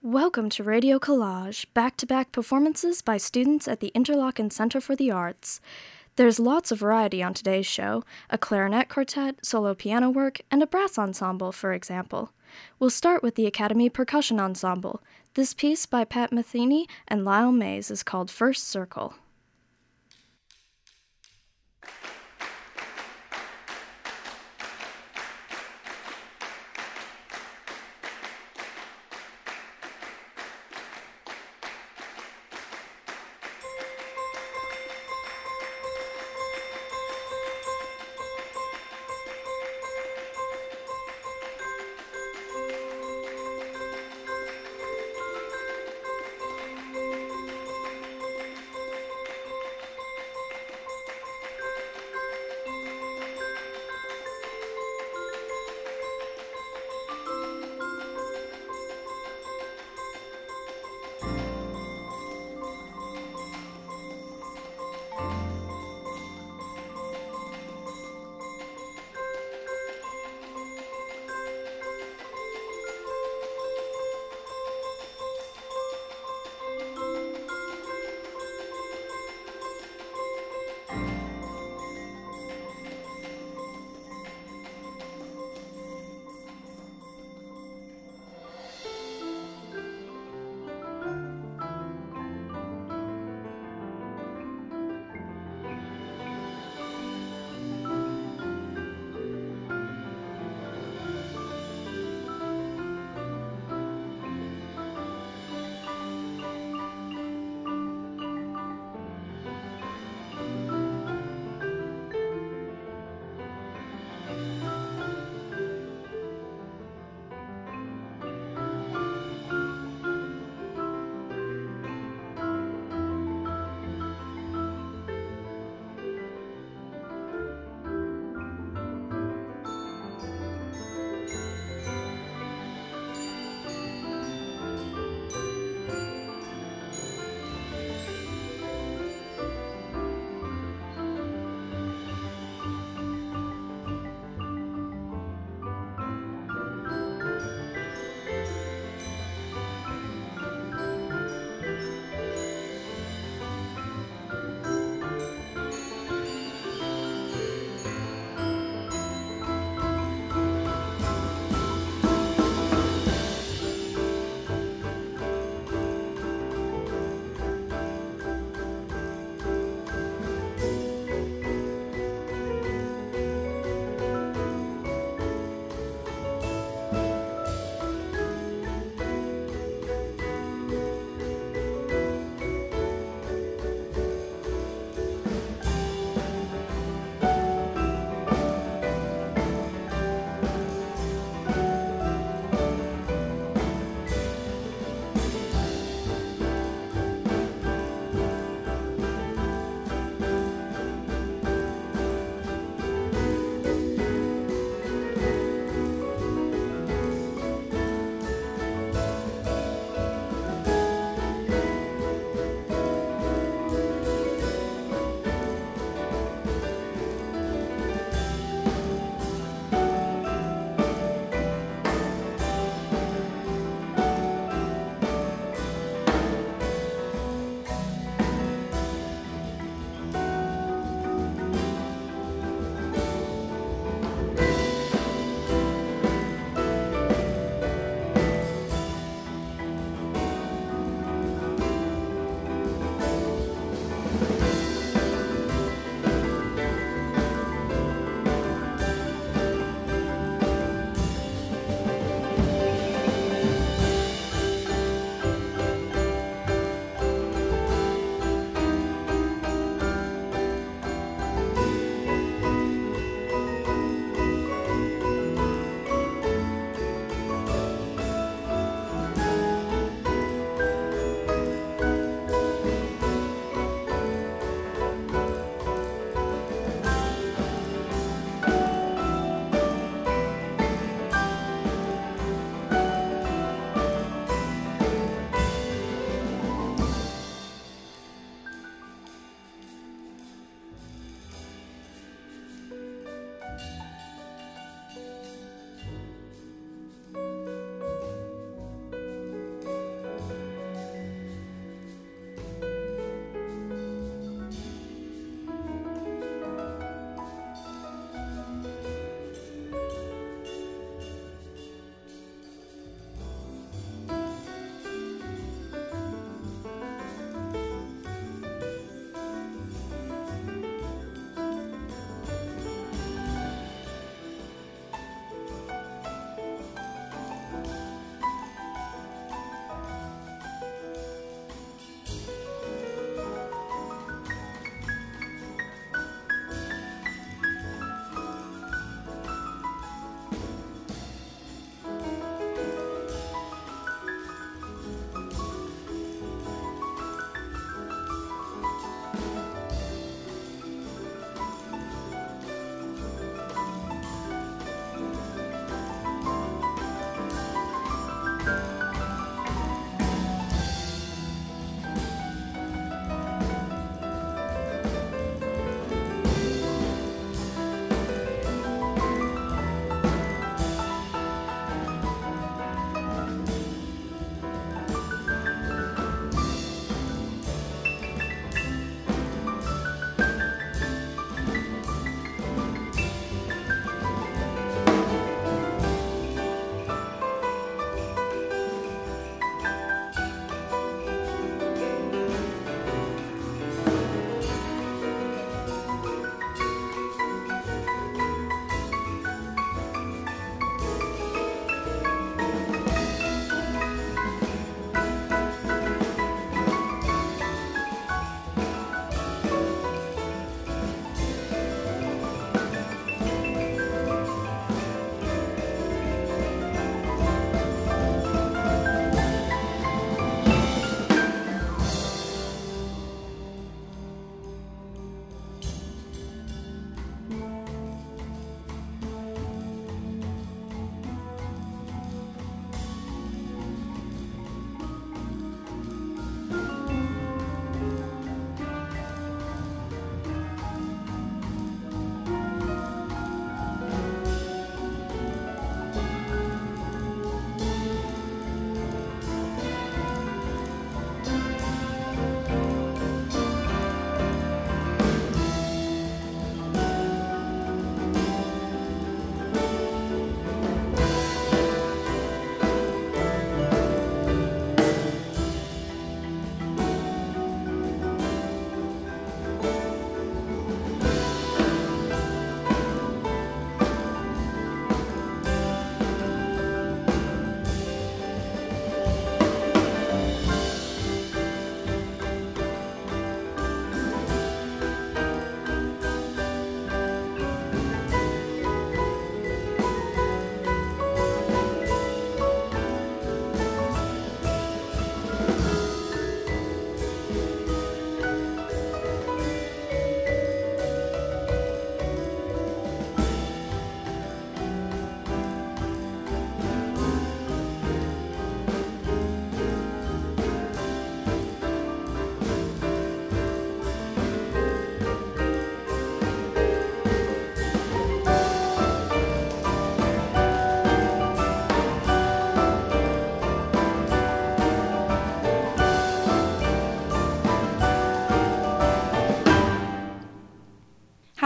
Welcome to Radio Collage, back-to-back performances by students at the Interlochen Center for the Arts. There's lots of variety on today's show, a clarinet quartet, solo piano work, and a brass ensemble, for example. We'll start with the Academy Percussion Ensemble. This piece by Pat Metheny and Lyle Mays is called First Circle.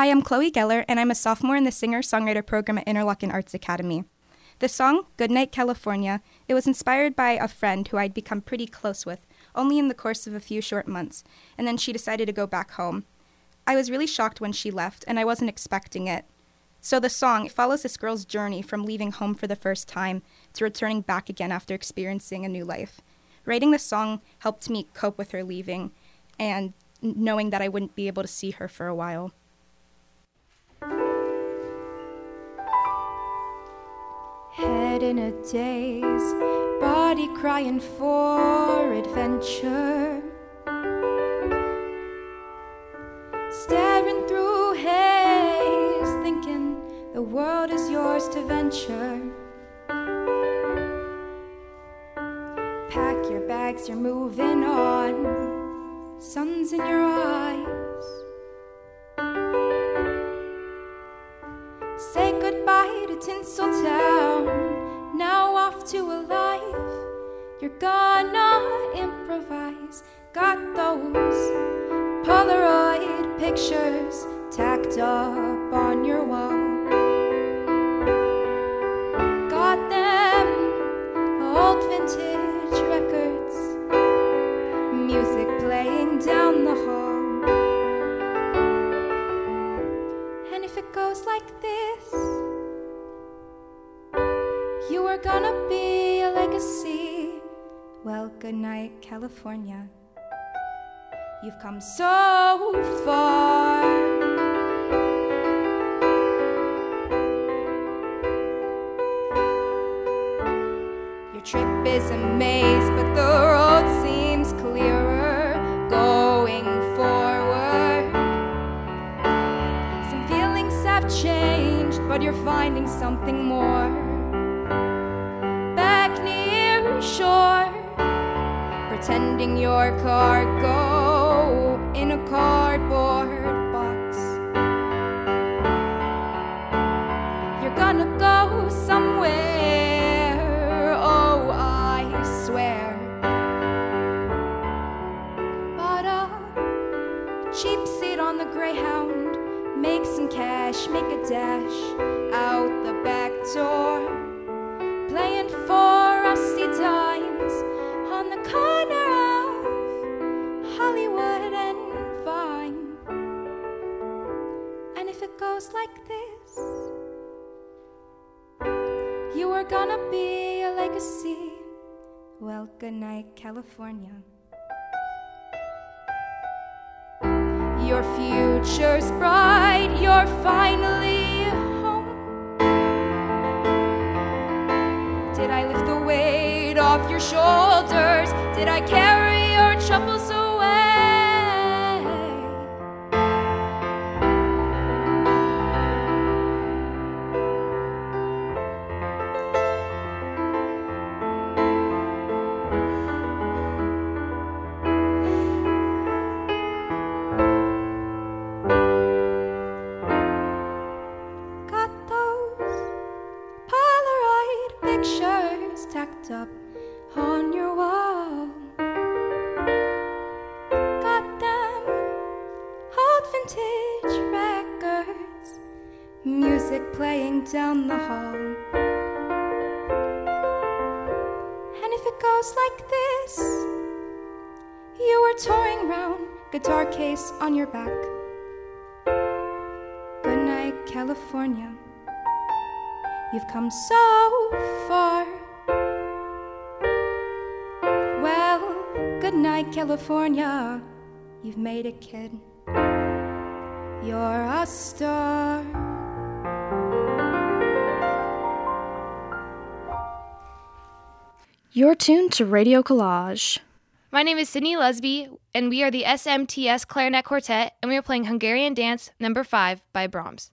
Hi, I'm Chloe Geller, and I'm a sophomore in the singer-songwriter program at Interlochen Arts Academy. The song, Goodnight California, it was inspired by a friend who I'd become pretty close with, only in the course of a few short months, and then she decided to go back home. I was really shocked when she left, and I wasn't expecting it. So the song, it follows this girl's journey from leaving home for the first time to returning back again after experiencing a new life. Writing the song helped me cope with her leaving, and knowing that I wouldn't be able to see her for a while. Head in a daze, body crying for adventure. Staring through haze, thinking the world is yours to venture. Pack your bags, you're moving on. Sun's in your eyes. Say goodbye to Tinseltown. Now off to a life you're gonna improvise. Got those Polaroid pictures tacked up on your wall. Got them old vintage records, music playing down the hall. And if it goes like this, you are gonna be a legacy. Well, good night, California. You've come so far. Your trip is a maze, but the road seems clearer going forward. Some feelings have changed, but you're finding something more. Back near shore, pretending you're cargo in a cardboard box. You're gonna go somewhere, oh, I swear. Bought a cheap seat on the Greyhound, make some cash, make a dash out the back door, playing for rusty dimes on the corner of Hollywood and Vine. And if it goes like this, you are gonna be a legacy. Well, good night, California. Your future's bright, you're finally home. Did I lift the weight off your shoulders? Did I carry your troubles away? Got those Polaroid pictures tacked up on your wall. Got them old vintage records, music playing down the hall. And if it goes like this, you are touring round, guitar case on your back. Good night, California. You've come so far. Well, good night, California. You've made it, kid. You're a star. You're tuned to Radio Collage. My name is Sydney Lusby, and we are the SMTS Clarinet Quartet, and we are playing Hungarian Dance No. 5 by Brahms.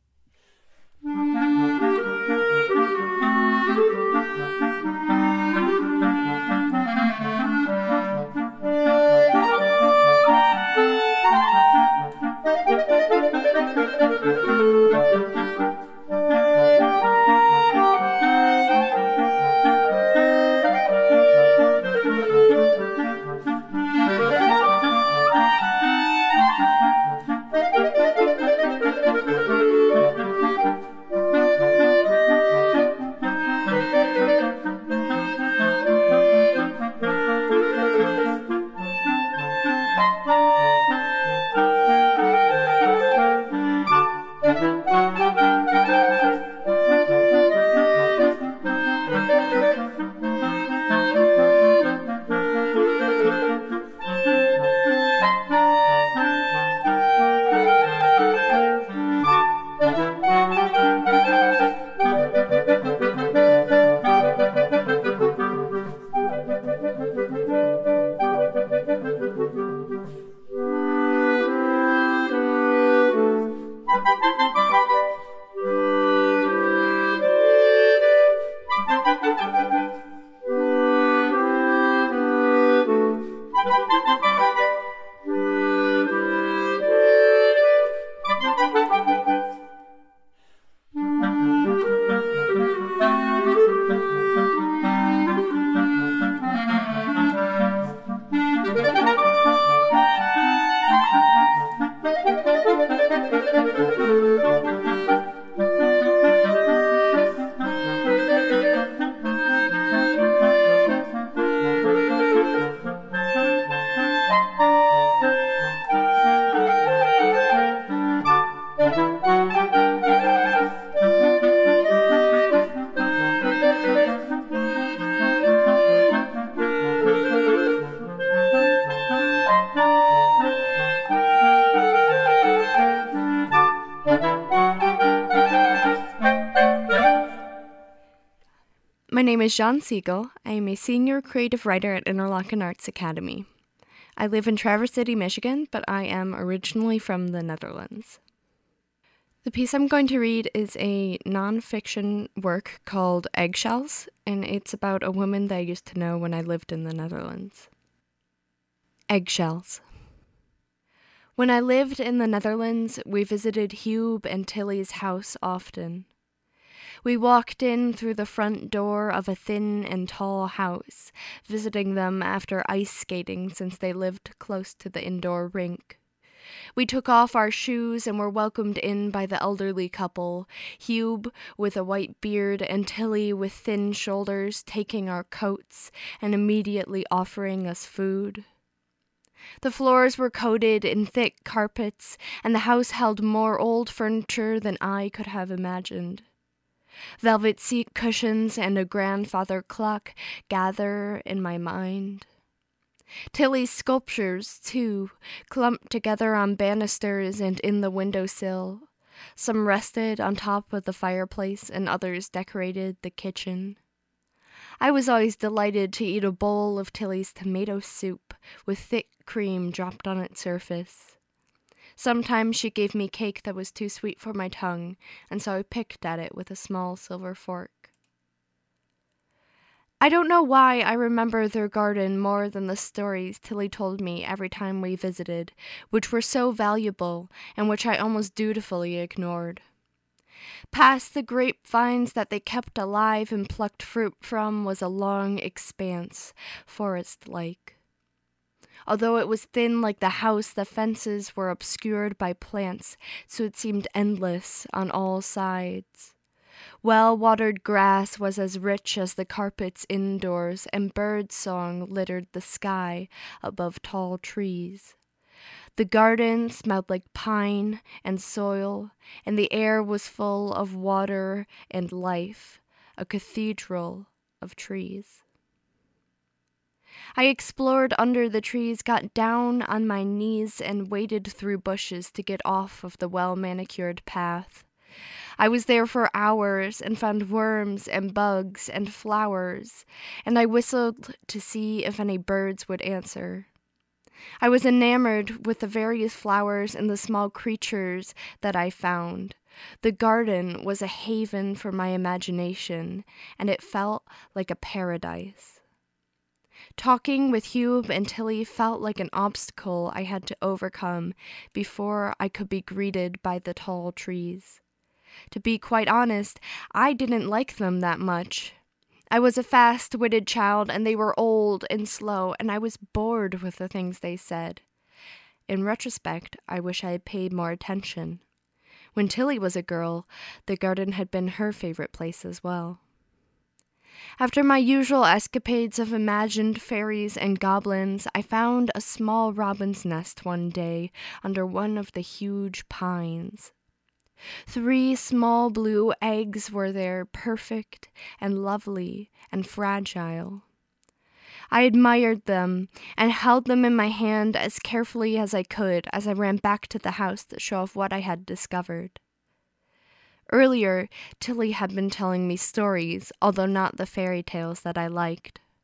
My name is Jean Siegel. I am a senior creative writer at Interlochen Arts Academy. I live in Traverse City, Michigan, but I am originally from the Netherlands. The piece I'm going to read is a nonfiction work called Eggshells, and it's about a woman that I used to know when I lived in the Netherlands. Eggshells. When I lived in the Netherlands, we visited Hube and Tilly's house often. We walked in through the front door of a thin and tall house, visiting them after ice skating since they lived close to the indoor rink. We took off our shoes and were welcomed in by the elderly couple, Hube with a white beard and Tilly with thin shoulders, taking our coats and immediately offering us food. The floors were coated in thick carpets, and the house held more old furniture than I could have imagined. Velvet seat cushions and a grandfather clock gather in my mind. Tilly's sculptures, too, clumped together on banisters and in the windowsill. Some rested on top of the fireplace and others decorated the kitchen. I was always delighted to eat a bowl of Tilly's tomato soup with thick cream dropped on its surface. Sometimes she gave me cake that was too sweet for my tongue, and so I picked at it with a small silver fork. I don't know why I remember their garden more than the stories Tilly told me every time we visited, which were so valuable and which I almost dutifully ignored. Past the grapevines that they kept alive and plucked fruit from was a long expanse, forest-like. Although it was thin like the house, the fences were obscured by plants, so it seemed endless on all sides. Well-watered grass was as rich as the carpets indoors, and bird song littered the sky above tall trees. The garden smelled like pine and soil, and the air was full of water and life, a cathedral of trees. I explored under the trees, got down on my knees, and waded through bushes to get off of the well-manicured path. I was there for hours and found worms and bugs and flowers, and I whistled to see if any birds would answer. I was enamored with the various flowers and the small creatures that I found. The garden was a haven for my imagination, and it felt like a paradise. Talking with Hube and Tilly felt like an obstacle I had to overcome before I could be greeted by the tall trees. To be quite honest, I didn't like them that much. I was a fast-witted child, and they were old and slow, and I was bored with the things they said. In retrospect, I wish I had paid more attention. When Tilly was a girl, the garden had been her favorite place as well. After my usual escapades of imagined fairies and goblins, I found a small robin's nest one day under one of the huge pines. 3 small blue eggs were there, perfect and lovely and fragile. I admired them and held them in my hand as carefully as I could as I ran back to the house to show off what I had discovered. Earlier, Tilly had been telling me stories, although not the fairy tales that I liked.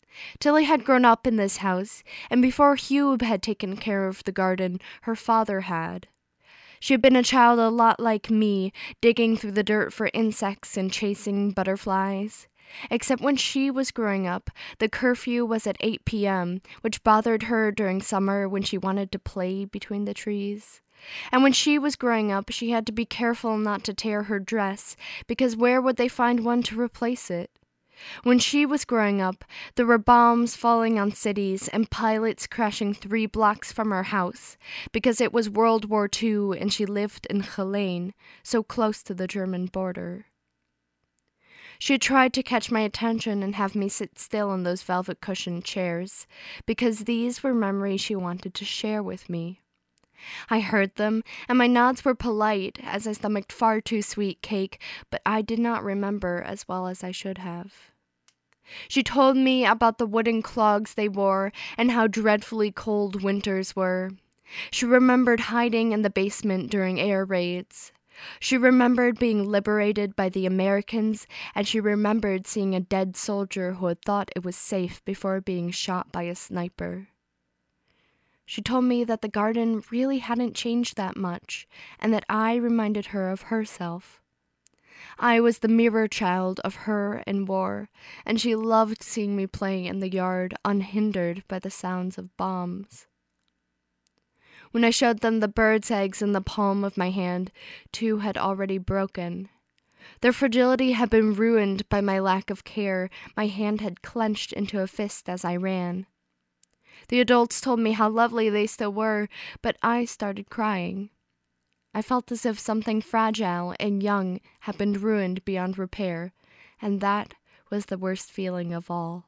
Tilly had grown up in this house, and before Hugh had taken care of the garden, her father had. She had been a child a lot like me, digging through the dirt for insects and chasing butterflies. Except when she was growing up, the curfew was at 8 p.m., which bothered her during summer when she wanted to play between the trees. And when she was growing up, she had to be careful not to tear her dress, because where would they find one to replace it? When she was growing up, there were bombs falling on cities and pilots crashing 3 blocks from her house, because it was World War II and she lived in Geleen, so close to the German border. She had tried to catch my attention and have me sit still in those velvet-cushioned chairs, because these were memories she wanted to share with me. I heard them, and my nods were polite, as I stomached far too sweet cake, but I did not remember as well as I should have. She told me about the wooden clogs they wore, and how dreadfully cold winters were. She remembered hiding in the basement during air raids. She remembered being liberated by the Americans, and she remembered seeing a dead soldier who had thought it was safe before being shot by a sniper. She told me that the garden really hadn't changed that much, and that I reminded her of herself. I was the mirror child of her and war, and she loved seeing me playing in the yard unhindered by the sounds of bombs. When I showed them the bird's eggs in the palm of my hand, 2 had already broken. Their fragility had been ruined by my lack of care. My hand had clenched into a fist as I ran. The adults told me how lovely they still were, but I started crying. I felt as if something fragile and young had been ruined beyond repair, and that was the worst feeling of all.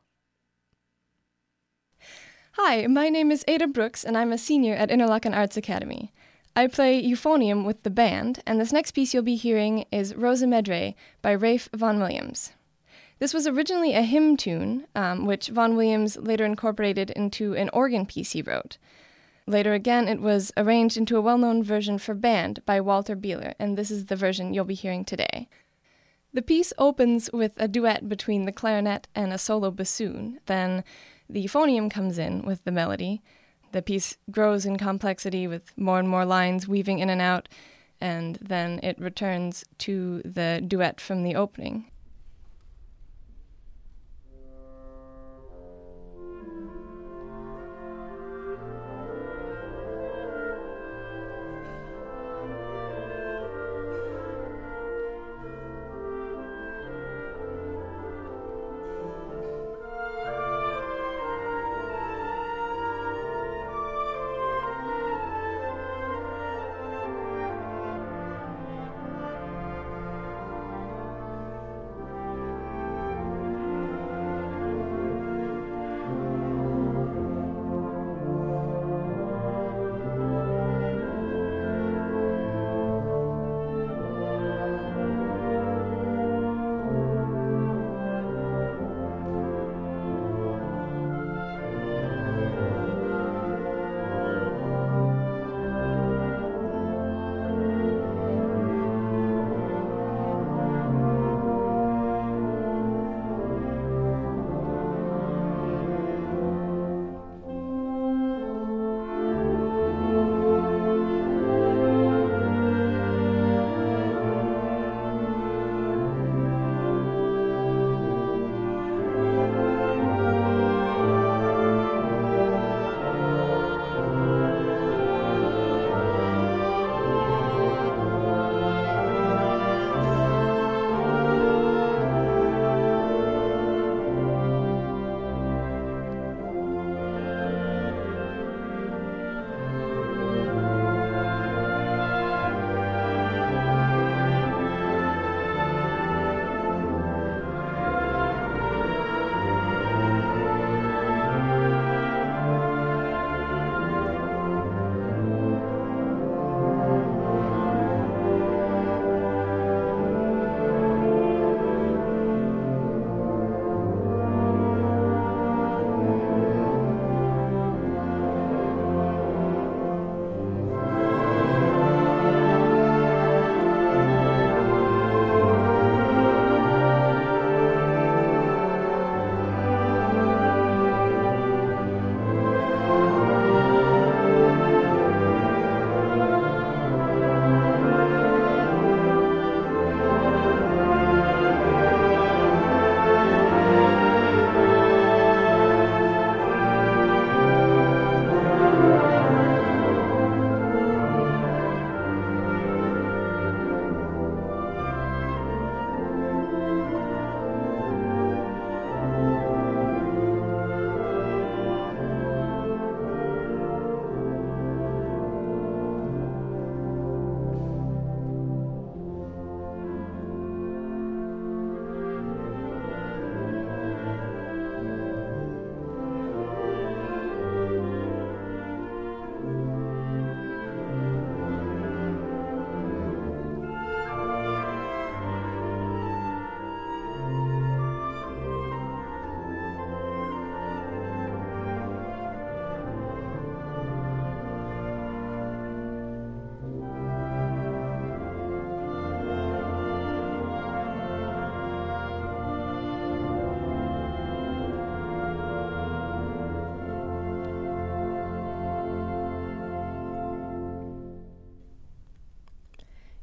Hi, my name is Ada Brooks, and I'm a senior at Interlochen Arts Academy. I play euphonium with the band, and this next piece you'll be hearing is Rosa Medre by Ralph Vaughan Williams. This was originally a hymn tune, which Vaughan Williams later incorporated into an organ piece he wrote. Later again, it was arranged into a well-known version for band by Walter Beeler, and this is the version you'll be hearing today. The piece opens with a duet between the clarinet and a solo bassoon. Then the euphonium comes in with the melody. The piece grows in complexity with more and more lines weaving in and out, and then it returns to the duet from the opening.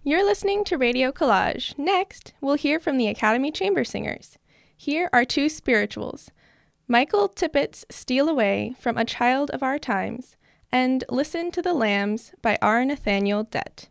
You're listening to Radio Collage. Next, we'll hear from the Academy Chamber Singers. Here are two spirituals, Michael Tippett's Steal Away from A Child of Our Times, and Listen to the Lambs by R. Nathaniel Dett.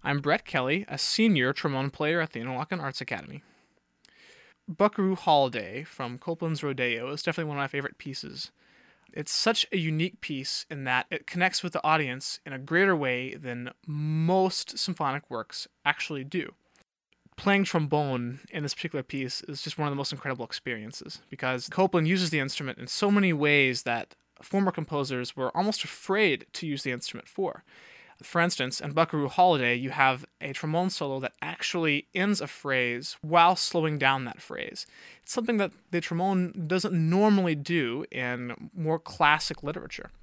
I'm Brett Kelly, a senior trombone player at the Interlochen Arts Academy. Buckaroo Holiday from Copland's Rodeo is definitely one of my favorite pieces. It's such a unique piece in that it connects with the audience in a greater way than most symphonic works actually do. Playing trombone in this particular piece is just one of the most incredible experiences because Copland uses the instrument in so many ways that former composers were almost afraid to use the instrument for. For instance, in Buckaroo Holiday, you have a trombone solo that actually ends a phrase while slowing down that phrase. It's something that the trombone doesn't normally do in more classic literature.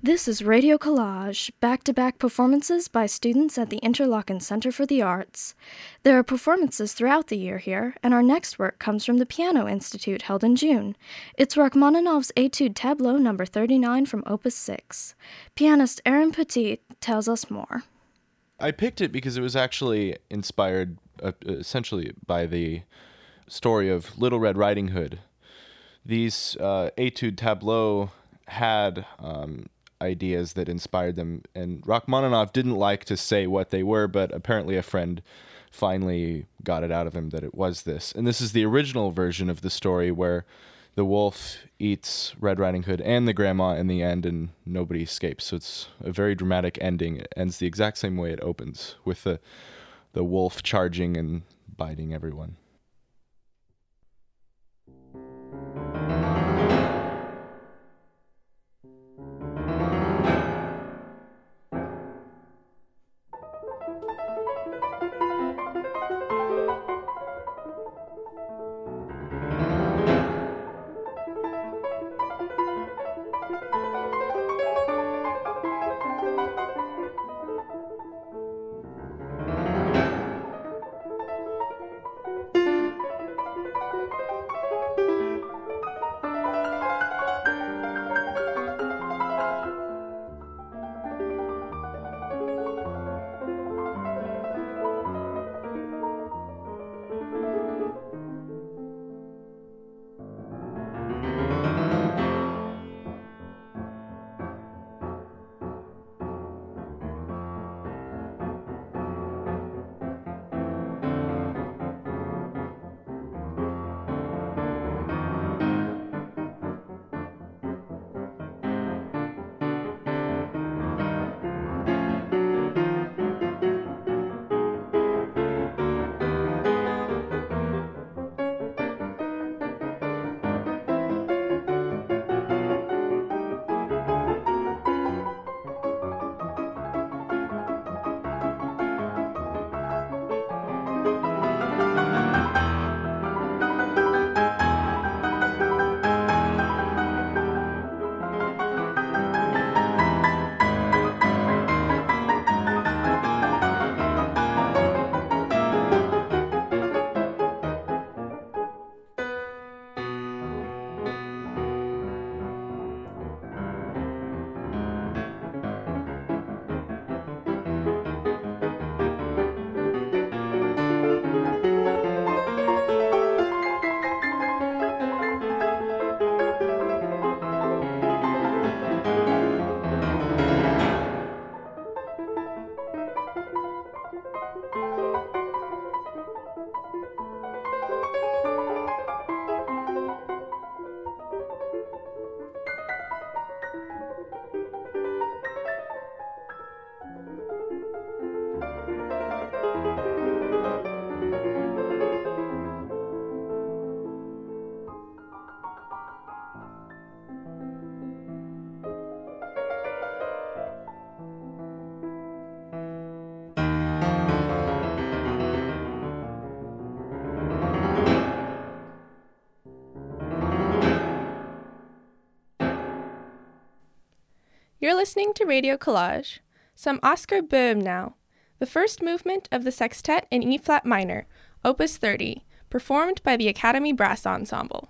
This is Radio Collage, back-to-back performances by students at the Interlochen Center for the Arts. There are performances throughout the year here, and our next work comes from the Piano Institute held in June. It's Rachmaninoff's Etude Tableau No. 39 from Opus 6. Pianist Aaron Petit tells us more. I picked it because it was actually inspired essentially by the story of Little Red Riding Hood. These Etude Tableau had ideas that inspired them, and Rachmaninoff didn't like to say what they were, but apparently a friend finally got it out of him that it was this. And this is the original version of the story where the wolf eats Red Riding Hood and the grandma in the end, and nobody escapes. So it's a very dramatic ending. It ends the exact same way it opens, with the wolf charging and biting everyone. You're listening to Radio Collage. Some Oscar Böhm now. The first movement of the sextet in E-flat minor, Opus 30, performed by the Academy Brass Ensemble.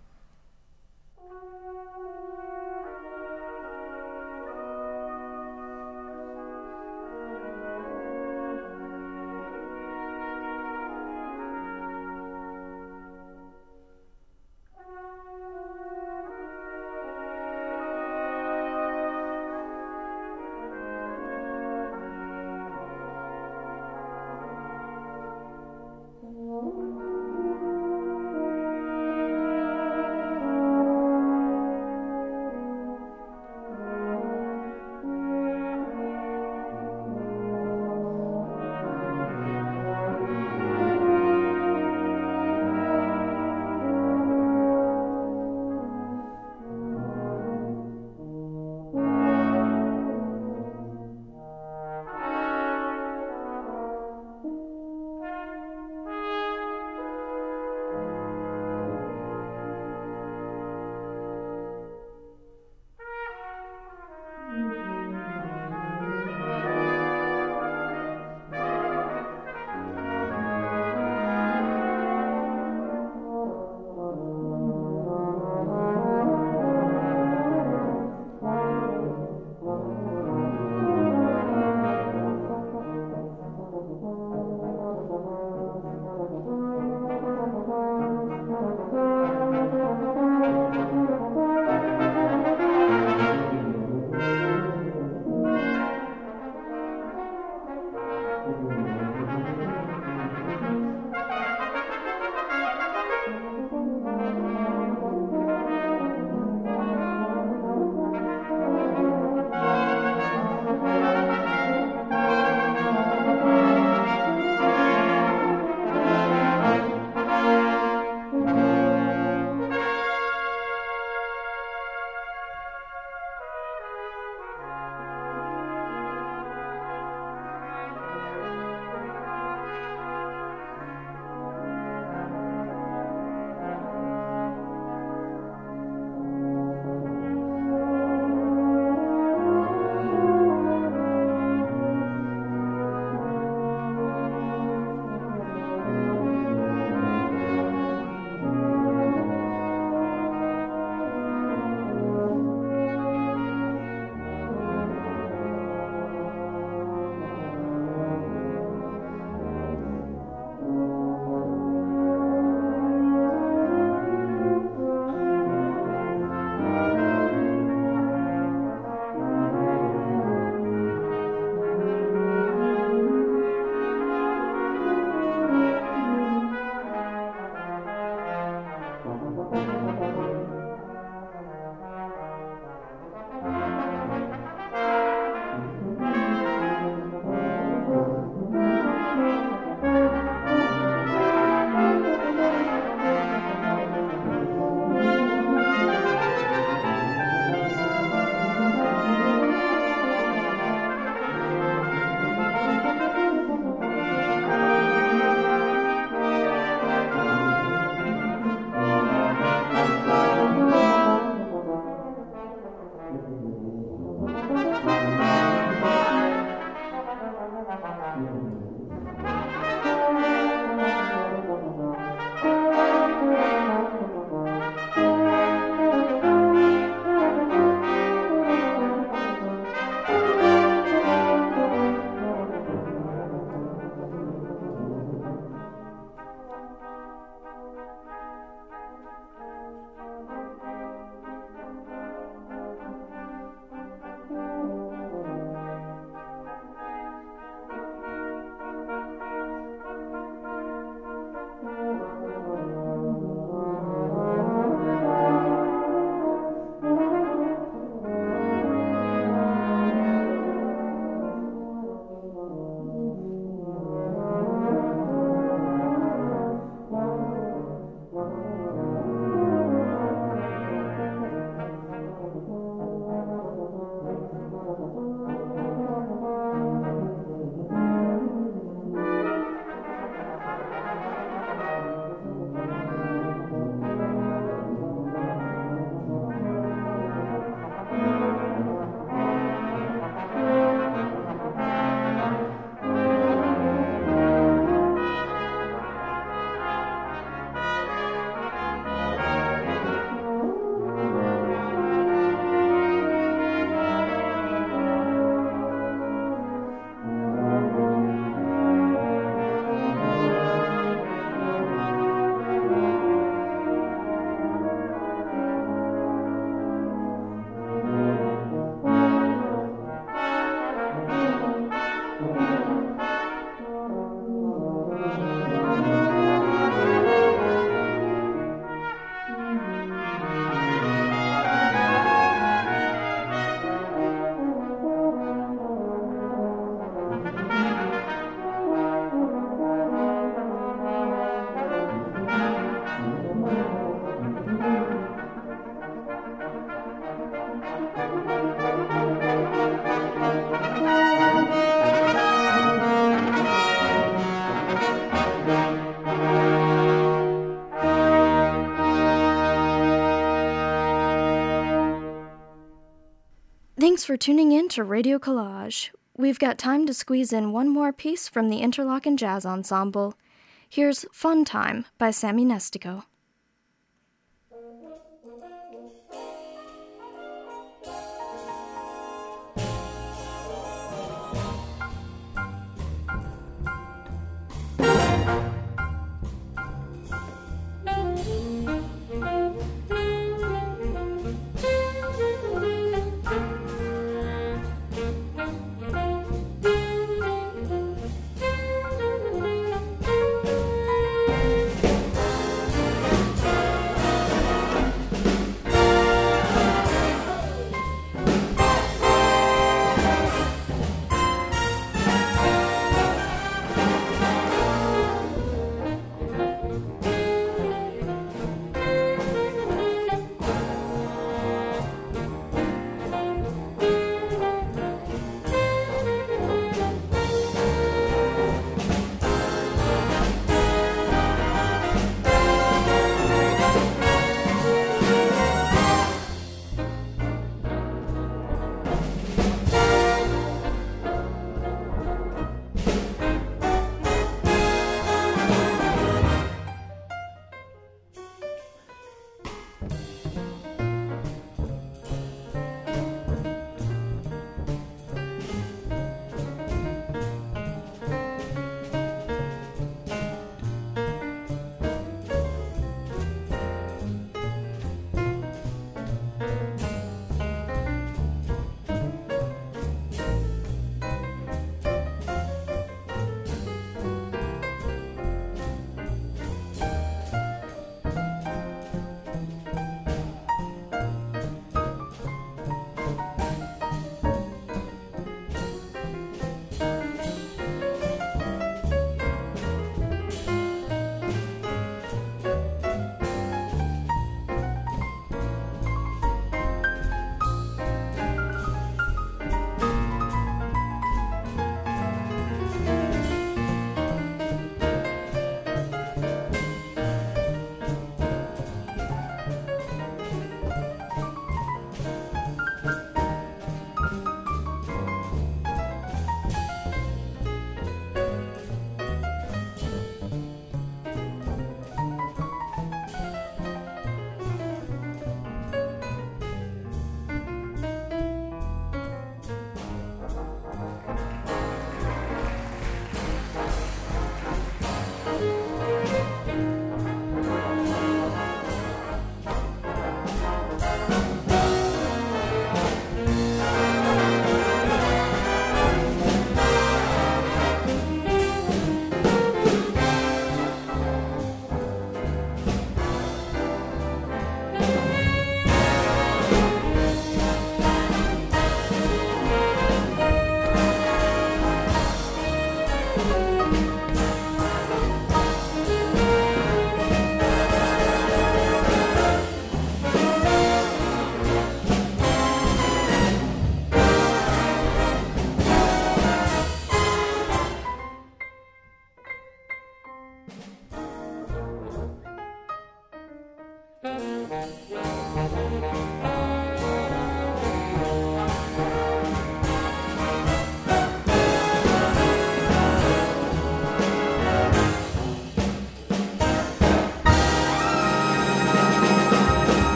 Thanks for tuning in to Radio Collage. We've got time to squeeze in one more piece from the Interlochen Jazz Ensemble. Here's Fun Time by Sammy Nestico.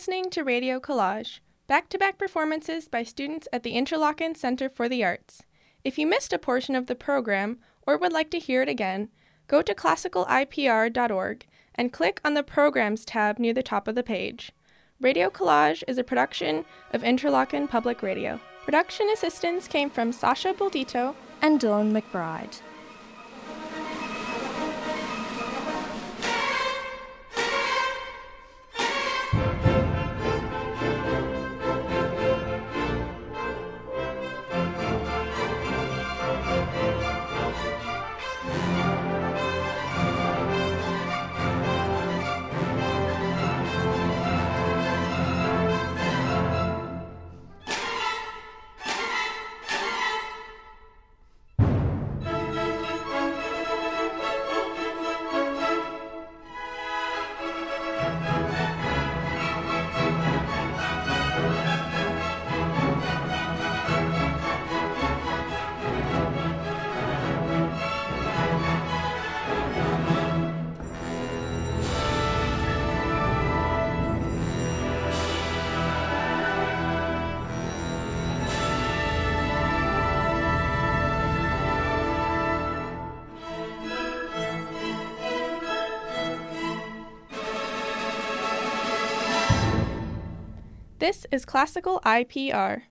listening to Radio Collage, back-to-back performances by students at the Interlochen Center for the Arts. If you missed a portion of the program or would like to hear it again, go to classicalipr.org and click on the Programs tab near the top of the page. Radio Collage is a production of Interlochen Public Radio. Production assistance came from Sasha Boldito and Dylan McBride. This is Classical IPR.